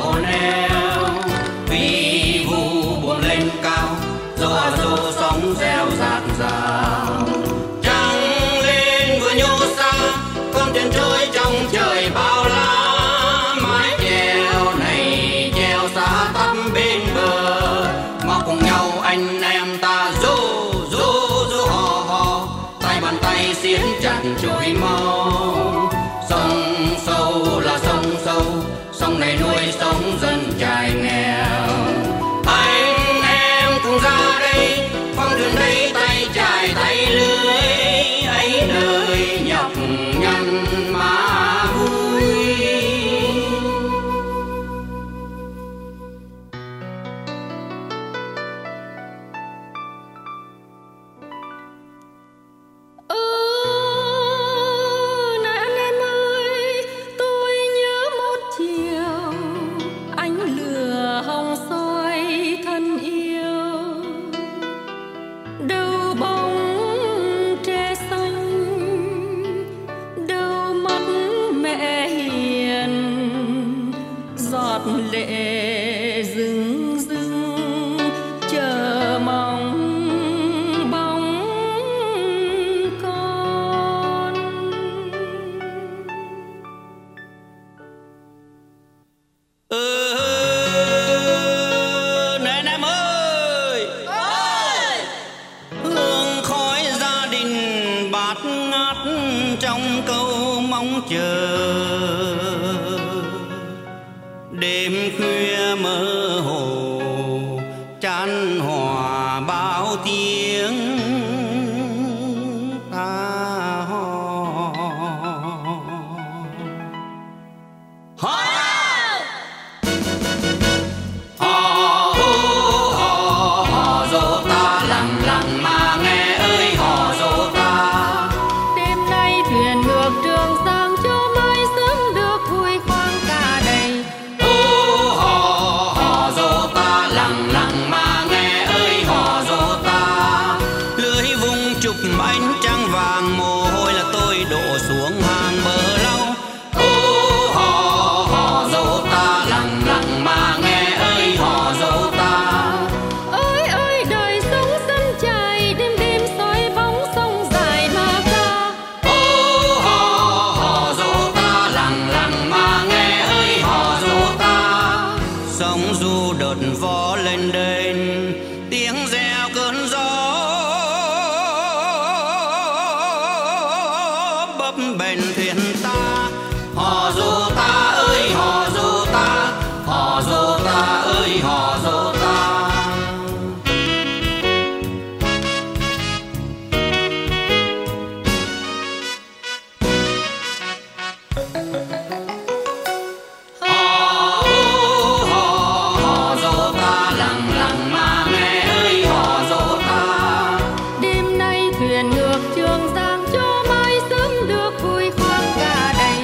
đổ neo, vì vu buồn lên cao, dô sóng reo rạt rào. Trăng lên vừa nhô xa, con thuyền trôi trong trời bao la, mái chèo này chèo xa tắp bên bờ, mau cùng nhau anh em ta dô hò hò, tay bàn tay xiết chặt trôi mau. Sông sâu là sông sâu, sông này nuôi sống dân trải nghèo. Anh em cùng ra đây, khoang thuyền đây tay chài tay lưới, ấy đời nhọc nhằn mà vui. Này anh em ơi, tôi nhớ một chiều anh lửa hồng soi thân yêu, đâu bóng tre xanh, đâu mắt mẹ hiền, giọt lệ rưng rưng chờ mong bóng con. Này anh em ơi, hương khói gia đình bát ngát trong câu mong chờ. Đêm khuya mơ hồ chan hòa bao tiếng ta hò. Hò dô ta lặng lặng mà nghe ơi hò dô ta. Đêm nay thuyền ngược Trường Giang cho mai sớm được vui khoang cả đầy. Hò dô ta lặng lặng mà nghe ơi hò dô ta. Lưới vung chụp ánh trăng vàng, mồ hôi là tôi đổ xuống hàng bờ lâu. Hò dô ta lặng lặng mà nghe ơi hò dô ta. Ơi ơi đời sống sân chài, đêm đêm soi bóng sông dài mà ca. Hò dô ta lặng lặng mà nghe ơi hò dô ta. Sóng du đợt vó lên đên, tiếng reo cơn gió bấp bềnh thuyền ta. Hò dô ta ơi hò dô ta, hò dô ta ơi hò dô ta. Hò dô ta lặng lặng mà nghe ơi hò dô ta. Đêm nay thuyền ngược Trường Giang cho mai sớm được vui khoang cả đầy.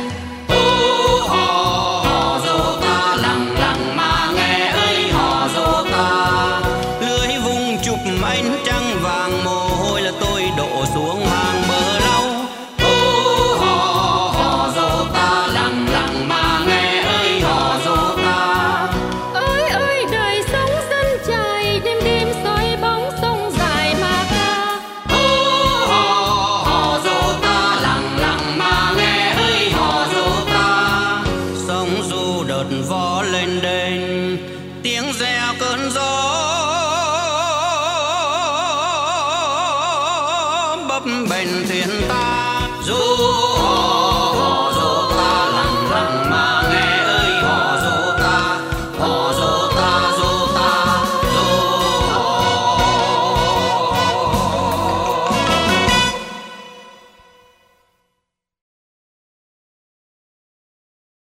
Hò dô ta lặng lặng mà nghe ơi hò dô ta. Lưới vung chụp ánh trăng vàng, mồ hôi là tôi đổ xuống hàng bờ lâu. Hò dô ta lặng lặng mà nghe ơi hò dô ta. Ơi ơi đời sống sân chài, đêm đêm soi bóng sông dài mà ca. Hò dô ta lặng lặng mà nghe ơi hò dô ta. Sóng du đợt vó lên đên, tiếng reo